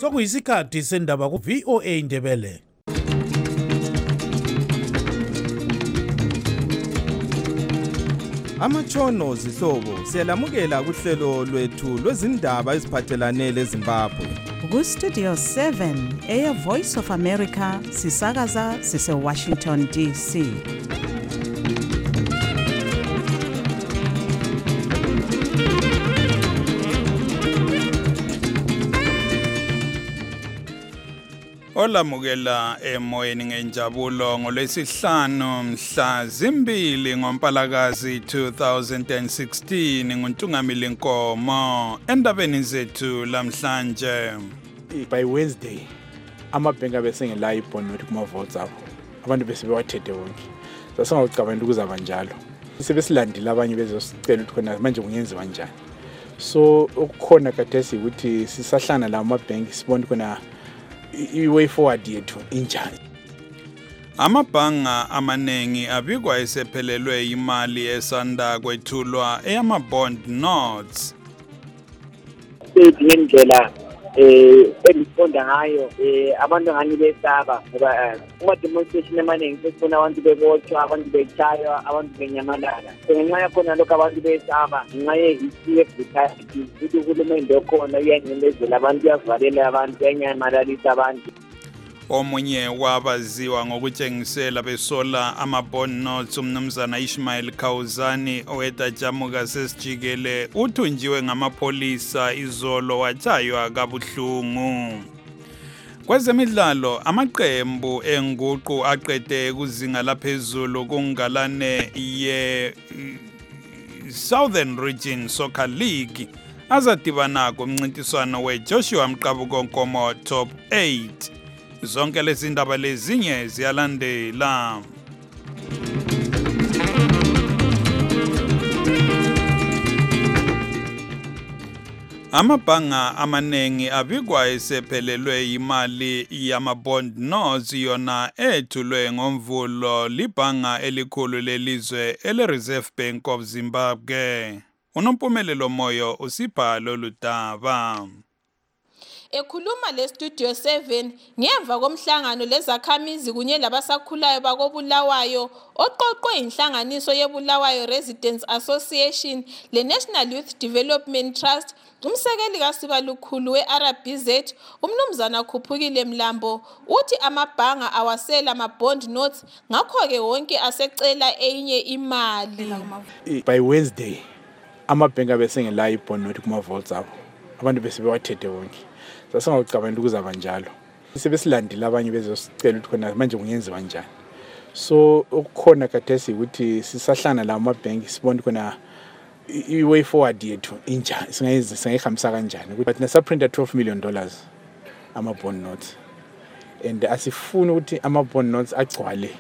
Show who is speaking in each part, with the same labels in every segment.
Speaker 1: Sokuyisikhathi sendaba ku VOA Indebele.
Speaker 2: Amatshono zihlobo siyalamukela kuhlelo lwethu lwezindaba eziphathelane leZimbabwe.
Speaker 3: Ku Studio 7 Air Voice of America sisakaza sise Washington DC.
Speaker 4: Olamukela emoyeni ngenjabulo ngolwesihlanu mhla zimbili ngoMpalakazi 2016 nguNtungamili Nkomo endabeni zethu lamhlanje.
Speaker 5: By Wednesday amabhenki besengela ibhondi kuma votes abo abantu bese bewathethe wonke sasingawucabanga ukuzaba njalo sebesilandile abanye bezosicela ukuthi khona manje kungenziwa kanjani so ukukhona khathesi ukuthi sisahlana la amabhenki sibone khona i-way forward yethu injani.
Speaker 4: Amabhanga amanengi abikwa esephelelwe imali esanda kwethulwa eyama-bond notes.
Speaker 6: Indlela engifonda ngayo abantu ngani besaba ngoba uma demonstration emaningi sesifuna abantu bebotshwa, abantu betshaywa, abantu benyamalala. Ngenxa yakhona lokho abantu besaba ngenxa ye-history brutality ukuthi uhulumende okhona uyanyemelezela abantu, uyavalela abantu, uyanyamalalisa abantu.
Speaker 4: Omunye wabaziwa ngokutshengisela besola ama-bond notes umnumzana Ishmael Khawuzani owetajamuka sesijikele uthunjiwe ngamapholisa izolo watshaywa kabuhlungu. Kwezemidlalo amaqembu enguqu aqede kuzinga laphezulu kungalane ye Southern Region Soccer League azadibana kumncintiswano weJoshua Mqabuko Nkomo Top 8. Zonke lezi ndaba lezinye ziyalandela. Amabhanga amanengi abikwa esephelelwe imali yama-bond notes yona ethulwe ngoMvulo libhanga elikhulu lelizwe ele-Reserve Bank of Zimbabwe. Unompumelelo Moyo usipha lolu daba.
Speaker 7: Ekhuluma le Studio 7 ngemva komhlangano lezakhamizi kunye labasakhulayo bakobulawayo oqoqwe inhlanganiso yeBulawayo Residents Association le-National Youth Development Trust, umsekeli kaSibalukhulu we-RBZ umnumzana Khuphukile Mlambo uthi amabhanga awasela ama-bond notes ngakho-ke wonke asecela enye imali.
Speaker 5: By Wednesday amabhenki besengela ibhondi nothi kuma votes abo abantu bese bewathethe wonke sasingawucabanga ukuzaba njalo sebesilandile abanye bezosicela ukuthi khona manje kungenziwa kanjani so ukukhona khathesi ukuthi sisahlana la amabhenki sibone khona i-way forward yethu injani singayihambisa kanjani ukuthi thina saprinta $12 million ama-bond notes and asifuni ukuthi ama-bond notes agcwale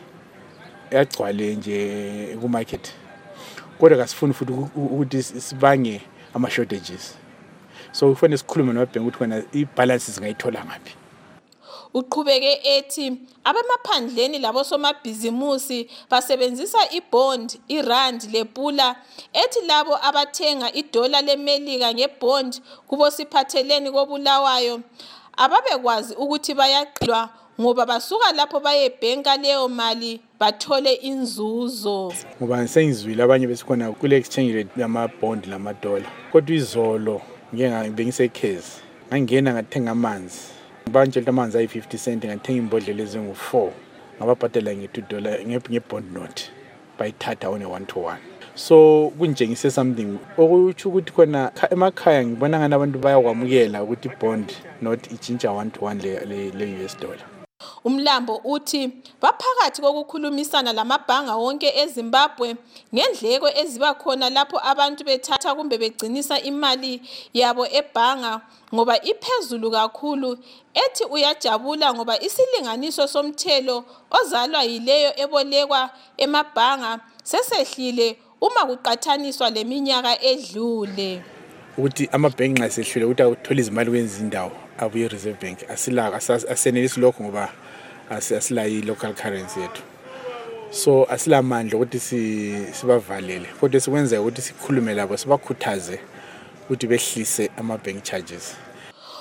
Speaker 5: nje ku-market kodwa kasifuni futhi ukuthi sibange ama-shortages. So kufanele sikhulume nababhenki ukuthi khona ibalance singayithola ngaphi.
Speaker 7: Uqhubeke ethi abemaphandleni labosomabhizimusi basebenzisa ibond, irand lepula ethi labo abathenga idola lemelika ngebond kubo siphatheleni kobulawayo ababekwazi ukuthi bayaqilwa ngoba basuka lapho bayebhenka leyo mali bathole inzuzo.
Speaker 5: Ngoba sengizwile abanye besikhona kule exchange rate yama-bond lamadola kodwa izolo bengisekhezi ngangena ngathenga amanzi bantshela amanzi ayi-50 cent ngathenga imbodlela ezingu-4 ngababhadala nge-$2 nge-bond note bayithatha on a 1-to-1 so kunjengise something okutsho ukuthi khona emakhaya ngibona ngani abantu bayakwamukela ukuthi i-bond note itshintsha 1-to-1 le-US dollar.
Speaker 7: Umlambo uthi baphakathi kokukhulumisana lamabhanga wonke eZimbabwe ngendleko eziba khona lapho abantu bethatha kumbe begcinisa imali yabo ebhanga ngoba iphezulu kakhulu, ethi uyajabula ngoba isilinganiso somthelo ozalwa yileyo ebolekwa emabhanga sesehlile uma kuqathaniswa leminyaka edlule.
Speaker 5: Uthi amabhenki nxa sehlule ukuthi uthola izimali kwenza indawo abuye Reserve Bank asenelisi lokho ngoba asila i-local currency yethu. So asilamandla ukuthi sibavalele kodwa sikwenza ukuthi sikhulume labo sibakhuthaze ukuthi behlise ama-bank charges.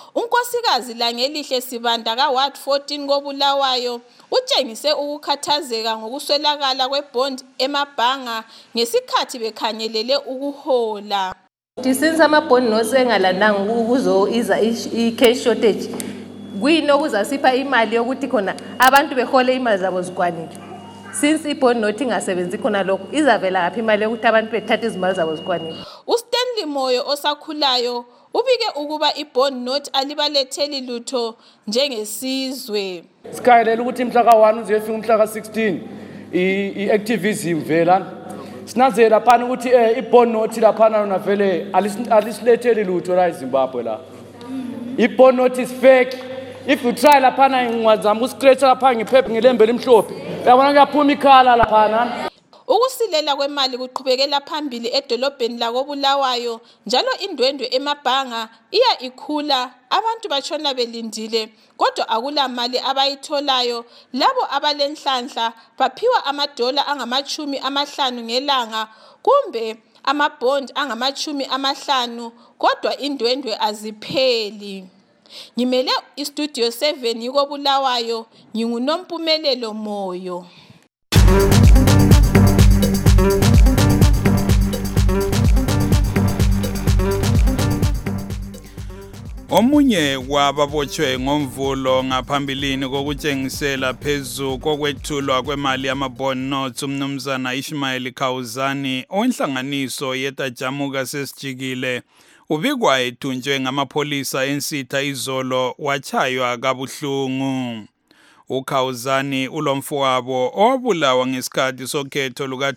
Speaker 7: Unkosikazi Langelihle Sibanda ka-Ward 14 koBulawayo utshengise ukukhathazeka ngokuswelakala kwebond emabhanga ngesikhathi bekhanyelele ukuhola.
Speaker 8: Since amabond notes engalandanga ukuzoiza i-cash shortage, kuyini okuzasipha imali yokuthi khona abantu behole imali zabo zikwanile. Since ibond note ingasebenzi khona lokho, izavela ngaphi imali yokuthi abantu bethathe izimali zabo zikwanile.
Speaker 7: UStanley Moyo osakhulayo ubike ukuba ibond note alibaletheli lutho njengesizwe.
Speaker 9: Sikhayelela ukuthi mhla ka-1 uzefika umhla ka-16 i-activism vela. Sinanze laphana ukuthi ibond note laphana yona vele alisiletheli lutho la eZimbabwe la. Ibond note is fake. If you try laphana ngwazama uscratch laphana ngephepha ngelembe elimhlophe, uyabona kuyaphuma ikhala laphana.
Speaker 7: Ukusilela kwemali kuqhubekela phambili edolobheni lakoBulawayo njalo indwendwe emabhanga iya ikhula, abantu batshona belindile kodwa akula mali abayitholayo. Labo abalenhlanhla baphiwa amadola angama-50 ngelanga kumbe amabond angama-50 kodwa indwendwe azipheli. Ngimele istudio 7 yukoBulawayo, nginguNompumelelo Moyo.
Speaker 4: Omunye wababotshwe ngomvulo ngaphambilini kokutshengisela phezu kokwethulwa kwemali yamabond notes umnumzana Ishmael Khawuzani onhlanganiso yetajamuka sesijikile ubikwa ethunjwe ngamapholisa ensitha izolo wachaywa kabuhlungu. uKhawuzani ulomfowabo owabulawa ngesikhathi sokhetho luka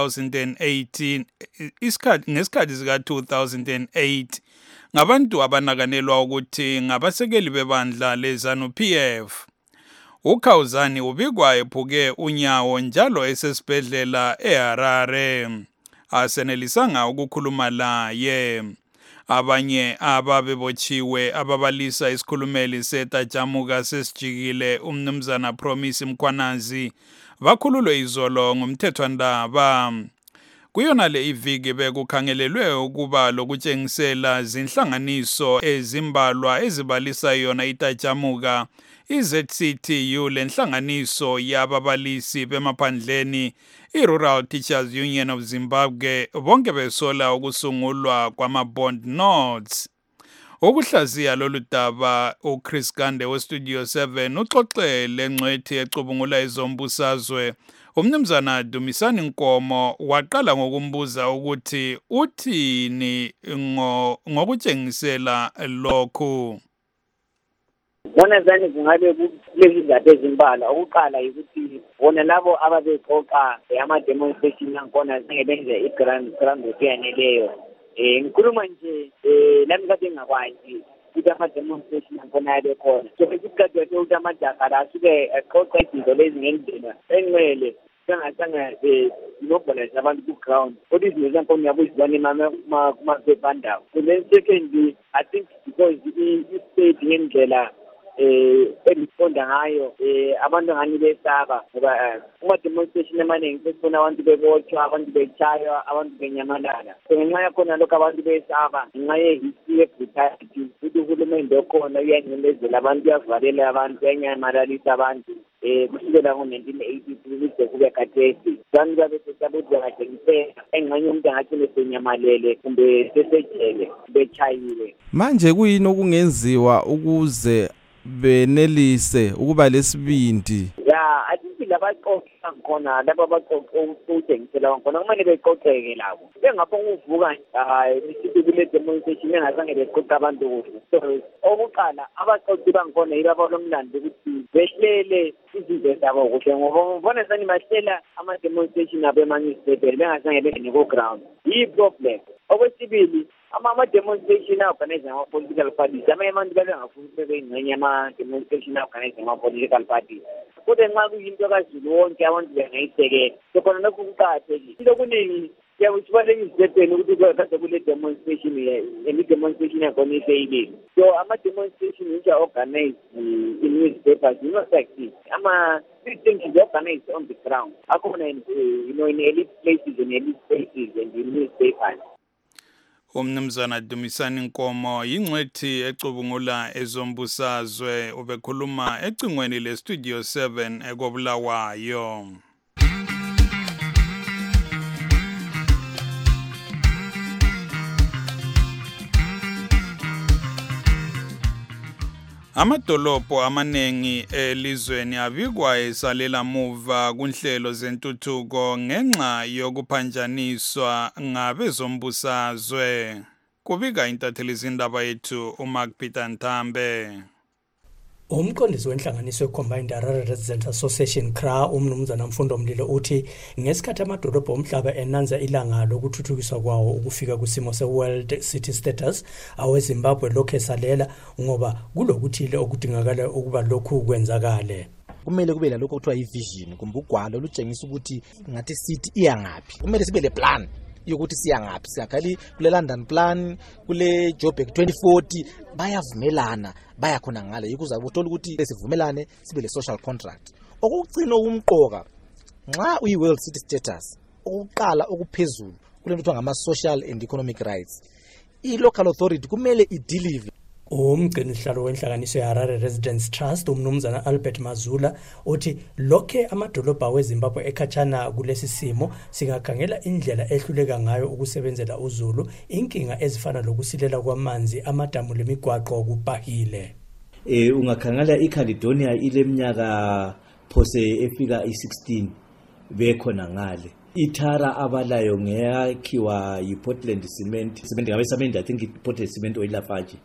Speaker 4: 2018 ngesikhathi sika 2008 ngabantu abanakanelwa ukuthi ngabasekeli bebandla leZANU-PF. uKhawuzani ubikwa ephuke unyawo njalo esesibhedlela eHarare. Asenelisanga ukukhuluma laye. Abanye ababebotshiwe ababalisa isikhulumeli setajamuka sesijikile umnumzana Promise Mkhwanazi bakhululwe izolo ngumthethwandaba. Kuyona le iviki bekukhangelelwe ukuba lokutshengisela zinhlanganiso ezimbalwa ezibalisa yona itajamuka iZCTU lenhlanganiso yababalisi bemaphandleni iRural Teachers Union of Zimbabwe bonke besola ukusungulwa kwamabond notes. Ukuhlaziya lolu daba uChris Gande weStudio 7 uxoxe lengcwethi ecubungula izombusazwe umnumzana Dumisani Nkomo waqala ngokumbuza ukuthi uthini ngokutshengisela lokhu.
Speaker 6: Bona zani kungabe kulezi izathu ezimbala. Okuqala ukuthi bona labo ababexoxa ama-demonstration akhona zingebenze i-ground eyaneleyo. Ngikhuluma nje lami kade ngingakwazi ukuthi ama-demonstration akhona abekhona. So besikhathi ukuthi amajaha la asuke exoxa izinto lezi ngendlela engcwele sengasanga mobilize abantu ku-ground. Kodwa izinto zakhona uyabo zibane kumaphephandaba. And then secondly, I think because i-state ngendlela elisonda ngayo abantu ngani besaba ngoba uma-demonstration amaningi sesifuna abantu bebotshwa, abantu betshaywa, abantu benyamalala. So ngenxa yakhona lokho abantu besaba ngenxa ye-history ye-brutality futhi uhulumende okhona uyancindezela abantu, uyavalela abantu, uyanyamalalisa abantu kusukela ngo-1983 kuze kube khathesi. Abantu babe sesabuthi bangatshengisela engxenye umuntu angathini esenyamalele kumbe sesejele bechayiwe.
Speaker 2: Manje kuyini okungenziwa ukuze benelise ukuba lesibindi?
Speaker 6: Ya, I think labaxoxa khona laba abaxoxela khona kumele beqoqeke labo. Bengaphonga uvuka isithi kule demonstration engazange beqoqa abantu kuhle. So okuqala abaxoxi bangikhona yilabo lomlando ukuthi behlele izinto zabo kuhle ngoba ngibona sani bahlela ama-demonstration abo emangisibhedlela bengazange bengene ku-ground. Yi-problem. Okwesibili, ama-demonstration organize ama-political parties amanye abantu babengafuni bebeyingxenye yama-demonstration organize ama-political parties. Kodwa nxa kuyinto kazulu wonke abantu bengayisekela. So khona lokhu kuqakathekile. Into kuningi siyakuthi balengizibhedlela ukuthi kade kule demonstration emi-demonstration yakhona iseyilile. So ama-demonstration which are organized in newspapers, not like this. These things is organized on the ground. Akhona in elite places and elite spaces and in newspapers.
Speaker 4: Umnumzana Dumisani Nkomo yingcwethi ecubungula ezombusazwe ubekhuluma ecingweni le Studio 7 ekobulawayo. Amadolobho amanengi elizweni abikwa esalela muva kunhlelo zentuthuko ngenxa yokuphanjaniswa ngabezombusazwe. Kubika intatheli izindaba yethu uMark Peter Ntambe.
Speaker 10: Umqondisi wenhlanganiso yeCombined Harare Residents Association CRA umnumzana Mfundo Mlilo uthi ngesikhathi amadolobha omhlaba enanza ilanga lokuthuthukiswa kwawo ukufika kusimo se-World City Status aweZimbabwe lokho esalela ngoba kulokuthile okudingakala ukuba lokhu kwenzakale.
Speaker 11: Kumele kube lalokho kuthiwa i-vision kumbe ugwalo olutshengisa ukuthi ngathi city iya ngaphi. Kumele sibe le plan yokuthi siya ngaphi. Siyakhali kule London plan, kule Joburg 2040 bayavumelana baya khona ngale ukuze uthola ukuthi sivumelane sibe le social contract. Okucina umqoka nxa uyi-World City Status ukuqala okuphezulu kule nto ngama social and economic rights. I-local authority kumele i-deliver. Umgcinisihlalo wenhlanganiso yeHarare Residents Trust umnumzana Albert Mazula uthi lokho amadolobha weZimbabwe ekhatshana kulesi simo singakhangela indlela ehluleka ngayo ukusebenzela uZulu inkinga ezifana lokusilela kwamanzi amadamu lemigwaqo kubahile.
Speaker 12: Ungakhangela iCaledonia ileminyaka phose efika i16 bekhona ngale. Ithara abalayo ngeyakhiwa yiPortland Cement ngabe Cement I think Portland Cement oyilafaji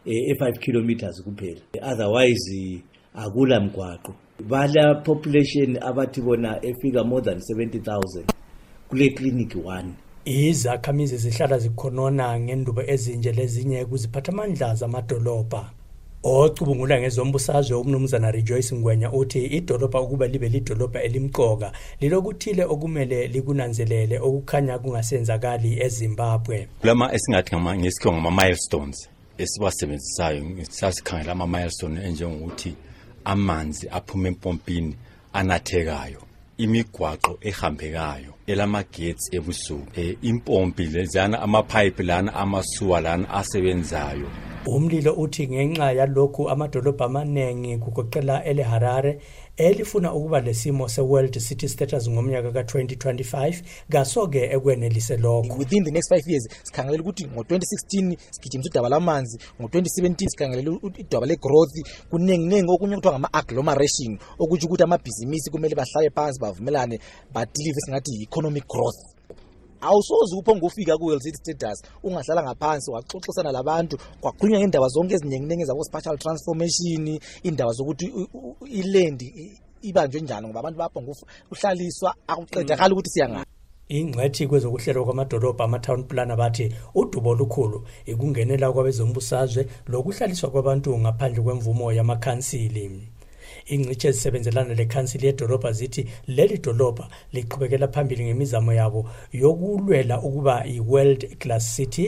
Speaker 12: 5 kilometers kuphela. Otherwise akula mgwaqo. Bala population abathi bona efika more than 70,000 kule clinic 1.
Speaker 10: Izakhamizi zihlala zikhonona ngendubo ezinje lezinye kuziphathamandla zamadolobha. Ocubungula ngezombusazwe umnumzana Rejoice Ngwenya uthi idolobha ukuba libe lidolobha elimqoka lilokuthile okumele likunanzelele okukhanya kungasenzakali eZimbabwe.
Speaker 13: Kulama esingathi ngesikho ngama milestones esibasebenzisayo sasikhangela ama milestone enjengokuthi amanzi aphuma empompini anathekayo, imigwaqo ehambekayo, elamagetsi ebusuku, impompi lezana amapipe lana amasuwa lana asebenzayo.
Speaker 10: Umlilo uthi ngenxa yalokhu amadolobha amaningi kugoqela eleHarare elifuna ukuba lesimo se-World City Status ngomnyaka ka-2025 kasoke ekwenelise lokho.
Speaker 11: Within the next 5 years sikhangelela ukuthi ngo-2016 sigijimisa udaba lamanzi, ngo-2017 sikhangelela udaba le-growth, kuningi okunye kuthiwa ngama-agglomeration okuthi ukuthi amabhizinisi kumele bahlale phansi bavumelane badelive singathi economic growth. Awusoze uphonga ufika ku-World City Status ungahlala ngaphansi waxoxisana labantu kwakhulunywa ngendaba zonke eziningi zabo spatial transformation, indaba zokuthi iland ibanjwe njani ngoba abantu baphonga uhlaliswa akuqedakala ukuthi siyangaphi.
Speaker 10: Ingcwethi kwezokuhlelwa kwamadolobha ama-town plan bathi udubo olukhulu ikungenela kwabezombusazwe lokuhlaliswa kwabantu ngaphandle kwemvumo yamakhansili. Ingcitshi ezisebenzelana lekhansili yedolobha zithi leli dolobha liqhubekela phambili ngemizamo yabo yokulwela ukuba i-World Class City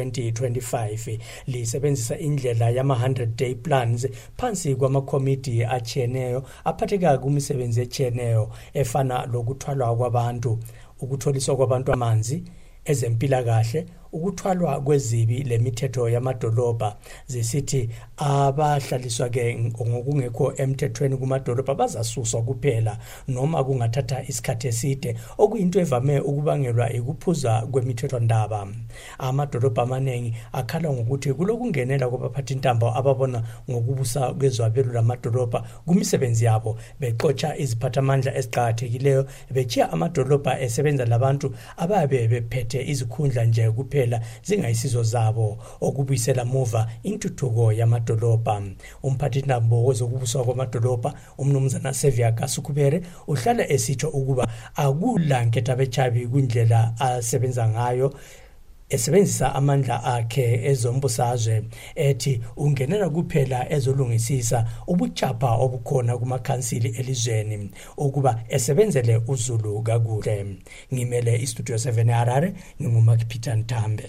Speaker 10: ngo-2025 lisebenzisa indlela yama-100 day plans phansi kwamakomiti atshiyeneyo aphatheka kumisebenzi etshiyeneyo efana lokuthwalwa kwabantu, ukutholiswa kwabantu amanzi, ezempilakahle, ukuthwalwa kwezibi lemithetho yamadolobha. Zisithi abahlaliswa ke ngokungekho emthethweni kumadolobha bazasuswa kuphela noma kungathatha isikhathi eside okuyinto evame ukubangelwa ikuphuza kwemithetho ndaba. Amadolobha amaningi akhala ngokuthi kulokungenela kwabaphathi intambo ababona ngokubusa kwezwabelo lamadolobha kumisebenzi yabo beqotsha iziphathamandla eziqhakathekileyo bechiya amadolobha esebenza labantu ababe bephethe izikhundla nje kuphela zingayisizo zabo okubuyisela muva intuthuko yamadolobha. Umphathi intambo wezokubuswa kwamadolobha umnumzana Sevia Kasukubere uhlala esitsho ukuba akulanketha bechabi kwindlela asebenza ngayo esebenzisa amandla akhe ezombusazwe ethi ungenela kuphela ezolungisisa ubuchapha obukhona kumakhansili elizweni ukuba esebenzele uZulu kakuhle. Ngimele iStudio 7 Harare nginguMark Peter Ntambe.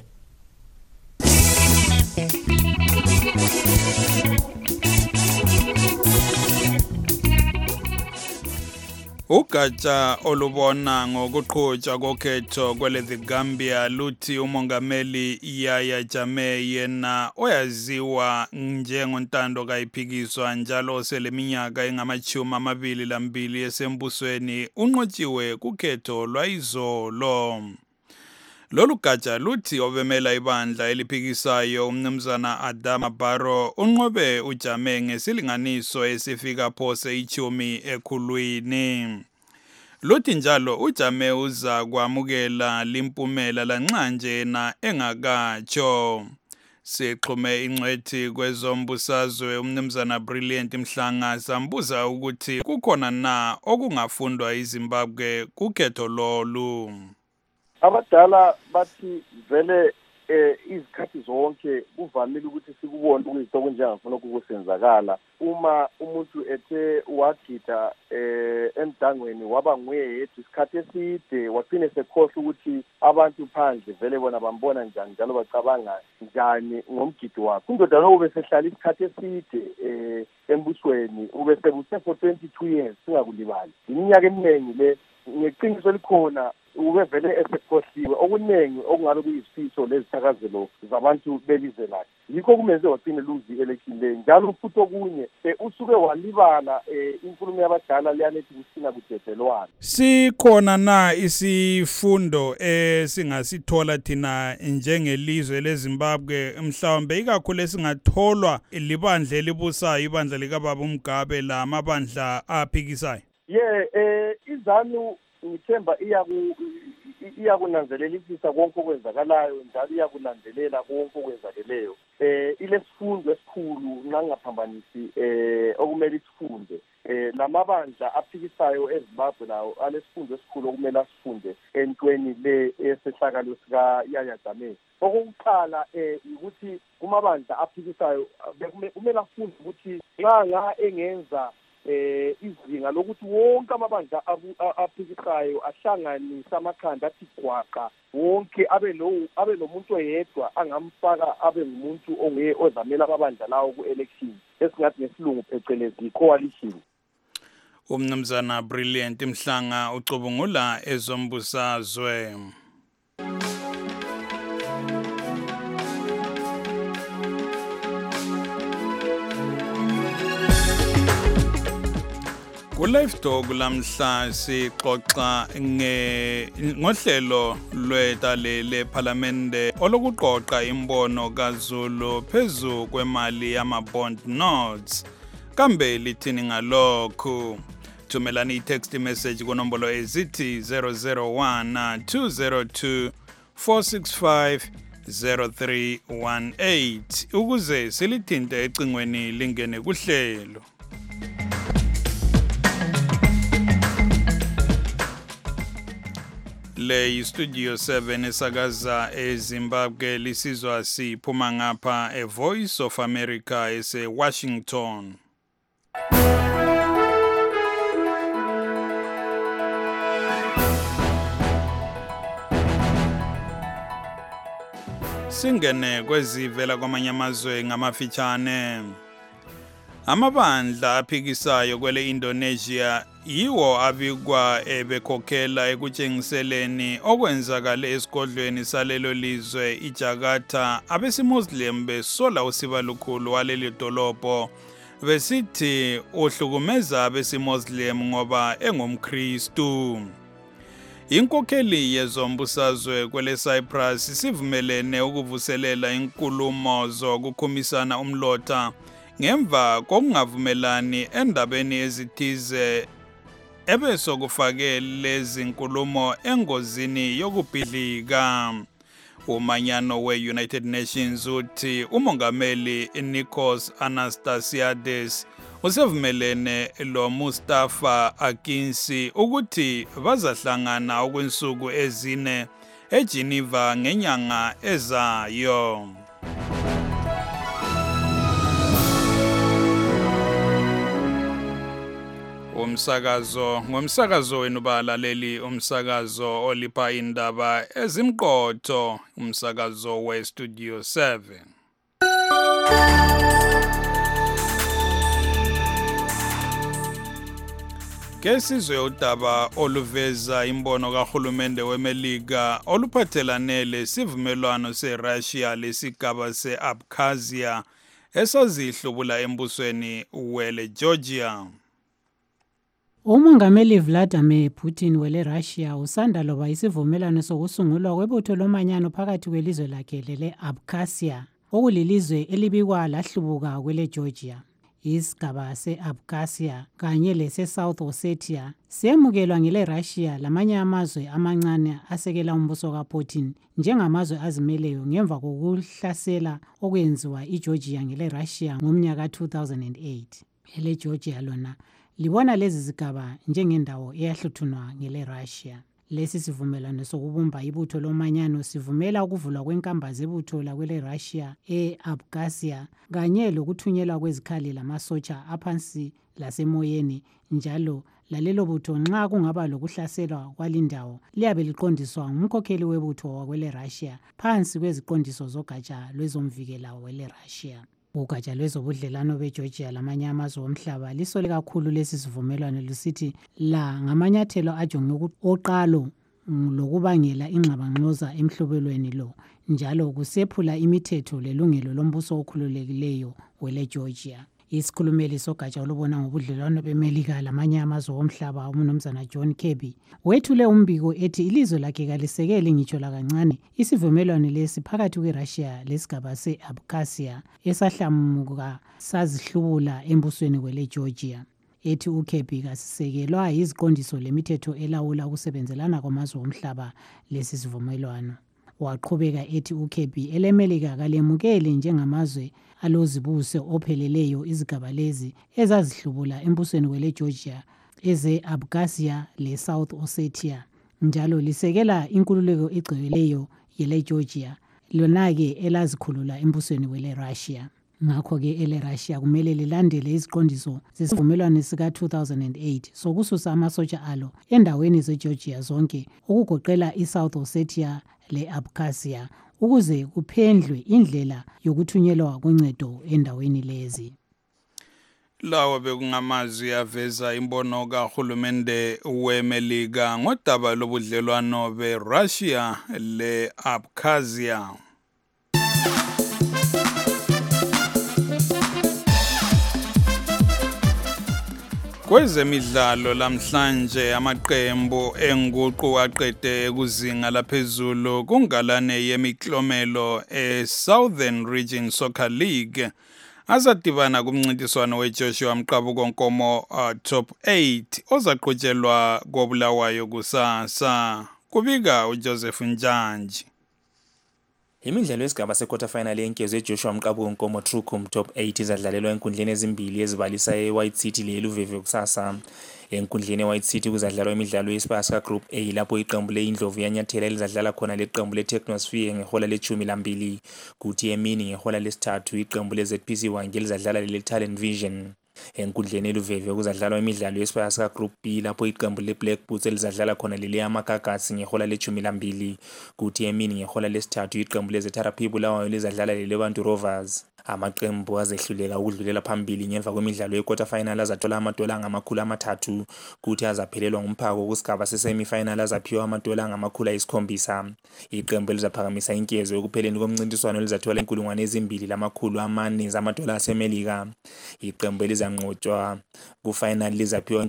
Speaker 4: Ugatsha olubona ngokuqhutshwa kokhetho kwele The Gambia luthi umongameli Yahya Jammeh yena oyaziwa njengontando kayiphikiswa njalo seleminyaka engama-22 esembusweni unqotshiwe kukhetho lwayizolo. Lolu gatsha luthi obemela ibandla eliphikisayo umnumzana Adama Barrow unqobe uJammeh ngesilinganiso esifika phose 10 ekhulwini. Luthi njalo uJammeh uza kwamukela limpumela lanxa nje na engakatsho. Sixhume ingcwethi kwezombusazwe umnumzana Brilliant Mhlanga sambuza ukuthi kukhona na okungafundwa iZimbabwe kukhetho lolu.
Speaker 14: Abadala bathi vele izikhathi zonke kuvamile ukuthi sikubone ukuyinto okunjengafuna ukusenzakala uma umuntu ethe wagida emdangweni waba nguye yedwa isikhathi eside wagcine sekhohlwa ukuthi abantu phandle vele bona bambona njani njalo bacabanga njani ngomgido wakhe. Indoda lo besehlala isikhathi eside embusweni ubesebuse for 22 years singakulibali. Iminyaka eminingi le ngeqiniso likhona ubevele esekhohliwe okuningi okungabe kuyisifiso lezithakazelo zabantu belizwe lakhe. Yikho kumenze wagcine luzi election le njalo futhi okunye usuke walibala inkulumo yabadala liyanethi kusina kudedelwana.
Speaker 4: Sikhona na isifundo singasithola thina njengelizwe leZimbabwe mhlawumbe ikakhulu esingatholwa libandla elibusayo ibandla likaBaba uMgabe lamabandla aphikisayo?
Speaker 14: Izanu ngithemba iyakunanzelelisisa konke okwenzakalayo njalo iyakulandelela konke okwenzakeleyo. Ilesifundo esikhulu ngangaphambanisi okumele isifunde. Lamabandla aphikisayo eZimbabwe lawo alesifundo esikhulu okumele asifunde entweni le esehlakalo sika Yahya Jammeh. Okokuqala ukuthi kumabandla aphikisayo kumele afunde ukuthi nxa engenza izinga lokuthi wonke amabandla aphikisayo ahlanganisa amakhanda athi gwaqa wonke abe nomuntu oyedwa angamfaka abe ngumuntu onguye ozamela amabandla lawo ku-election esingathi ngesilungu phecelezi coalition.
Speaker 4: Umnumzana Brilliant Mhlanga ucubungula ezombusazwe. Ku-Live Talk lamhla sixoxa ngohlelo lwetale lephalamende olokuqoqa imbono kaZulu phezu kwemali yama-bond notes. Kambe lithini ngalokhu? Thumelani i-text message kunombolo ezithi 001 202 465 0318 ukuze silithinte ecingweni lingene kuhlelo. Le Studio 7 esakaza eZimbabwe lisizwa siphuma ngapha eVoice of America ese-Washington. Singene kwezivela kwamanye amazwe ngamafitshane. Amabandla aphikisayo kwele Indonesia yiwo abikwa ebekhokhela ekutshengiseleni okwenzakale esigodlweni salelo lizwe iJakarta. Abesimuslim besola usiba lukhulu waleli dolobho besithi uhlukumeza abesimuslim ngoba engumKristu. Inkokheli yezombusazwe kwele Cyprus sivumelene ukuvuselela inkulumo zokukhumisana umlotha ngemva kokungavumelani endabeni ezithize ebesokufake lezi nkulumo engozini yokubhidlika. Umanyano we-United Nations uthi umongameli Nikos Anastasiades usevumelene lo Mustafa Akinci ukuthi bazahlangana okwensuku ezine eGeneva ngenyanga ezayo. Ngumsakazo wenu balaleli, umsakazo olipha indaba ezimqotho, umsakazo we-Studio 7. ke sizwe udaba oluveza imbono kahulumende weMelika oluphathelane lesivumelwano seRussia lesigaba seAbkhazia esazihlubula embusweni wele Georgia.
Speaker 15: Umongameli Vladimir Putin wele Russia usanda loba isivumelwano sokusungulwa kwebutho lomanyano phakathi kwelizwe lakhe lele Abkhazia okulilizwe elibikwa lahlubuka kwele Georgia. Isigaba se-Abkhazia kanye lese-South Ossetia semukelwa ngele Russia lamanye amazwe amancane asekela umbuso kaPutin njengamazwe azimeleyo ngemva kokuhlasela okwenziwa iGeorgia ngele Russia ngomnyaka 2008. Ele Georgia lona libona lezi zigaba njengendawo eyahluthunwa ngele Russia. Lesi sivumelwano sokubumba ibutho lomanyano sivumela ukuvulwa kwenkamba zebutho lakwele Russia e-Abkhazia kanye lokuthunyelwa kwezikhali lamasotsha aphansi lasemoyeni njalo lalelo butho nxa kungaba lokuhlaselwa kwalindawo liyabe liqondiswa ngumkhokheli webutho wakwele Russia phansi kweziqondiso zogatsha lwezomvikela wele Russia. Ugatsha lwezobudlelwano beGeorgia lamanye amazwe omhlaba lisole kakhulu lesi sivumelwano lusithi la ngamanyathelo ajonge oqalo lokubangela ingxabangxoza emhlobelweni lo njalo kusephula imithetho lelungelo lombuso okhululekileyo wele Georgia. Isikhulumeli sogatsha olubona ngobudlelwano beMelika lamanye amazwe omhlaba uMnumzana John Kirby wethule umbiko ethi ilizwe lakhe kalisekeli ngitsho lakancane isivumelwano lesi phakathi kweRussia lesigaba seAbkhazia esahlamuka sazihlubula embusweni wele Georgia. Ethi uKirby kasisekelwa iziqondiso lemithetho elawula ukusebenzelana kwamazwe omhlaba lesi sivumelwano. Waqhubeka ethi uKirby eleMelika kalemukeli njengamazwe alozibuse opheleleyo izigaba lezi ezazihlubula embusweni wele Georgia eze-Abkhazia le-South Ossetia njalo lisekela inkululeko egcweleyo yele Georgia lona-ke elazikhulula embusweni wele Russia. Ngakho-ke ele Russia kumele lilandele iziqondiso zesivumelwano sika-2008 sokususa amasotsha alo endaweni zeGeorgia zonke ukugoqela iSouth Ossetia le-Abkhazia ukuze kuphendlwe indlela yokuthunyelwa koncedo endaweni lezi.
Speaker 4: Lawa bekungamazwi aveza imbono kahulumende weMelika ngodaba lobudlelwano beRussia le-Abkhazia. Kwezemidlalo lamhlanje amaqembu enguqu aqede kuzinga laphezulu kungalane yemiklomelo eSouthern Region Soccer League azadibana kumncintiswano weJoshua Mqabuko Nkomo Top 8 ozaqhutshelwa koBulawayo kusasa. Kubika uJoseph Njanji.
Speaker 16: Imidlalo yesigaba se-quarter final yenkezo yeJoshua Mqabuko Nkomo Trucum Top 8 izadlalelwa enkundleni ezimbili ezibalisa eWhite City leLuveve kusasa. Enkundleni eWhite City kuzadlalwa imidlalo yesipasa Group A lapho iqembu leIndlovu yanyathela elizadlala khona leqembu leTechnosphere ngehola le-12 kuthi emini ngehola lesithathu iqembu leZPC Wange elizadlala leTalent Vision. Enkundleni eLuveve kuzadlalwa imidlalo yesipasa Group B lapho iqembu leBlack Boots elizadlala khona leAmakagasi ngehola le-12 kuthi emini ngehola lesithathu iqembu leZetharapi Bulawayo elizadlala leLebantu Rovers. Amaqembu azehluleka ukudlulela phambili ngemva kwemidlalo ye-quarter final azathola $3 300 kuthi azaphelelwa ngumphako kusigaba se-semi final azaphiwa $700. Iqembu elizaphakamisa inkezo ekupheleni komncintiswano elizathola $2,400 aseMelika. Iqembu elizanqotshwa ku-final lizaphiwa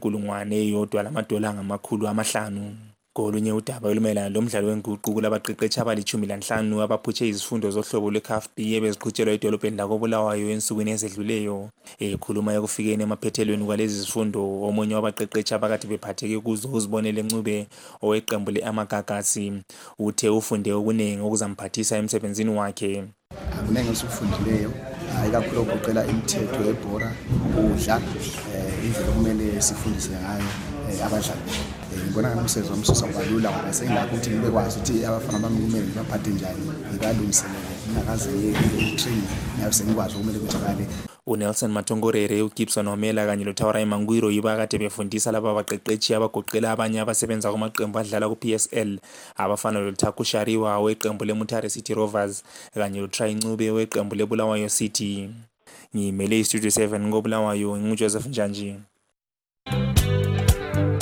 Speaker 16: $1,500. Kolunye udaba olumayelana lomdlalo wenguqu kulabaqeqeshi abali-15 abaphutshe izifundo zohlobo lwe-CAF B ebeziqhutshelwa edolobheni lakoBulawayo ensukwini ezedluleyo. Ekhuluma ekufikeni emaphethelweni kwalezi zifundo omunye wabaqeqeshi abakade bephatheke kuzo uzibonele Ncube oweqembu le-Amagagasi uthe ufunde okuningi okuzamphathisa emsebenzini wakhe.
Speaker 17: Akuningi esikufundileyo ikakhulu okugoqela imithetho yebhora ukudla indlela okumele sifundise ngayo abadlali. Ngibona ngomsebenzi wamsusa kwalula ngoba sengilapho ukuthi ngibe kwazi ukuthi abafana bami kumele baphathe njani ngibalungiselele ngakaze ngitrain nayo sengikwazi okumele kutholakale.
Speaker 16: uNelson Matongorere, uGibson Omela kanye loThawarayi Mangwiro yibo akade befundisa laba baqeqeshi abagoqela abanye abasebenza kumaqembu adlala ku-PSL abafana loThaku Shariwa weqembu leMutare City Rovers kanye loTry Ncube weqembu leBulawayo City. Ngimele iStudio 7 ngoBulawayo, nginguJoseph Njanji.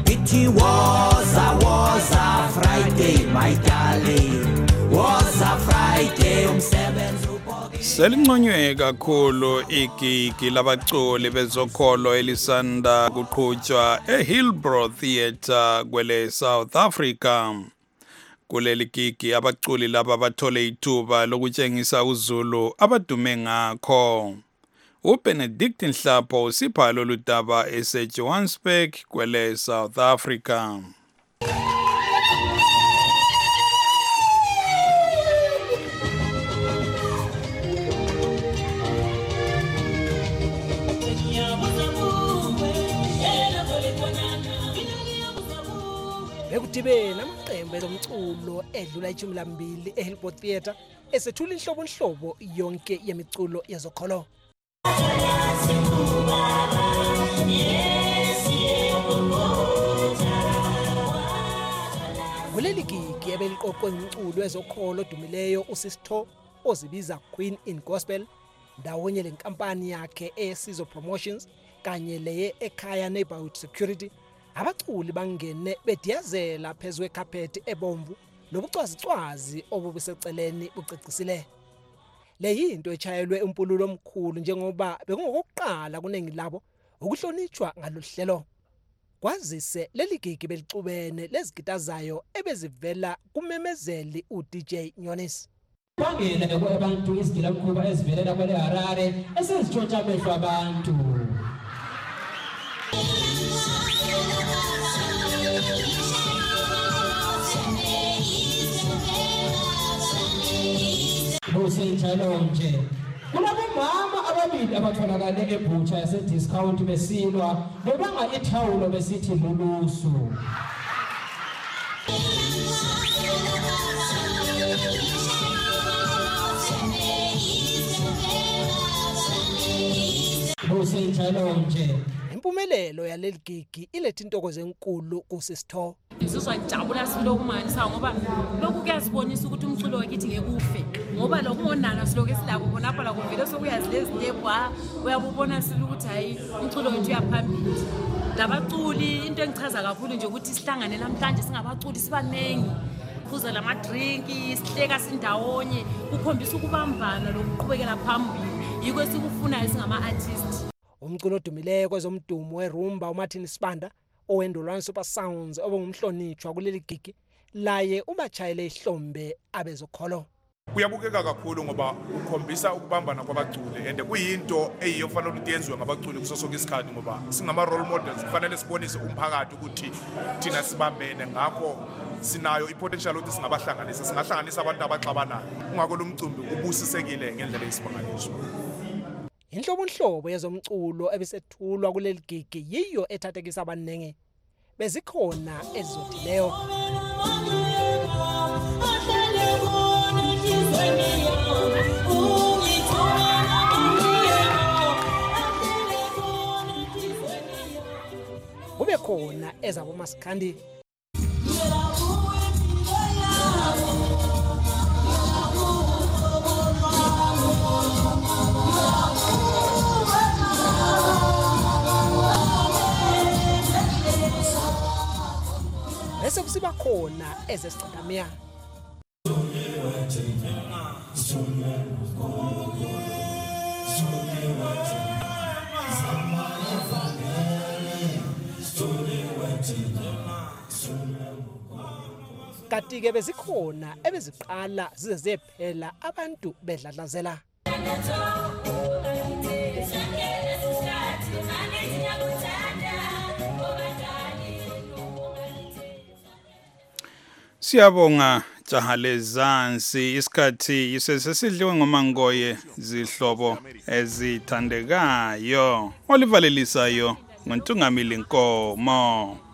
Speaker 18: It was a Friday, my darling. Was a Friday, umsebenzi.
Speaker 4: Selinconywe kakhulu igigi labaculi bezokholo elisanda kuqhutshwa eHillbrow Theatre kwele South Africa. Kuleli gigi abaculi laba bathole ithuba lokutshengisa uZulu abadume ngakho. uBenedict Nhlapho usipha lolu daba eseJohannesburg kwele South Africa.
Speaker 19: Bekudibena amaqembu ezomculo edlula 12 eHillbrow Theatre esethula inhlobo yonke yemiculo yezokholo. Kuleli gigi ebeliqoqwe umculo wezokholo odumileyo uSisto ozibiza Queen in Gospel ndawonye lenkampani yakhe eSizo Promotions kanye leye ekhaya Neighborhood Security. Abaculi bangene bediyazela phezwe carpet ebomvu nobucwazicwazi obubiseceleni bucecisile. Le yinto echayelwe umpululo omkhulu njengoba bekungokuqala kunengi labo ukuhlonitshwa ngalohlelo. Kwazise leli gigi belicubene lezigitazayo ebezivela kumemezeli uDJ Nyonis.
Speaker 20: Bangena kwabantu izigilamkhuba ezivelela kwele Harare esezitshontsha amehlo abantu. Kusenjalo nje kulabomama ababili abatholakale eButcha yasediscount besilwa bebanga ithawulo besithi lulusu. Kusenjalo nje
Speaker 19: impumelelo yaleli gigi ilethe intokozo enkulu kuSisto.
Speaker 21: Sizwa njabula silokumanisa ngoba lokhu kuyasibonisa ukuthi umculo wakithi ngekufe ngoba lokumonana siloke silabo khonapha la kuvele sokuyazi lezi step uyabubona silukuthi hayi umculo wethu uyaphambili. Labaculi into engichaza kakhulu nje ukuthi sihlangane namhlanje singabaculi sibanengi kuza lama drink sihleka sindawonye ukhombisa ukubambana lokuqhubekela phambili yiko sikufunayo singama artists.
Speaker 19: Umculo odumileyo kwezomdumo weRumba uMartin Sibanda owendolwana Super Sounds obengumhlonitshwa kuleli gigi laye ubachayele ihlombe abezokholo.
Speaker 22: Kuyabukeka kakhulu ngoba ukhombisa ukubambana kwabaculi and kuyinto eyiyo fanele ukuthi yenziwe ngabaculi kuso sonke isikhathi ngoba singama role models kufanele sibonise umphakathi ukuthi thina sibambene ngakho sinayo ipotential ukuthi singahlanganisa abantu abaxabanayo. Ungakho lo mcimbi ubusisekile ngendlela esimangaliso.
Speaker 19: Inhlobonhlobo yezomculo ebisethulwa kuleli gigi yiyo ethathekisa abaningi bezikhona ezizodileyo. Kube khona ezabo Masikhandi. Bese kusiba khona ezesicadamiya. Kanti-ke bezikhona ebeziqala zize zephela abantu bedladlazela.
Speaker 4: Siyabonga Jahalezansi isikhathi isesidliwe ngomangoye zihlobo ezithandekayo olivalelisayo ngontungamili Nkomo.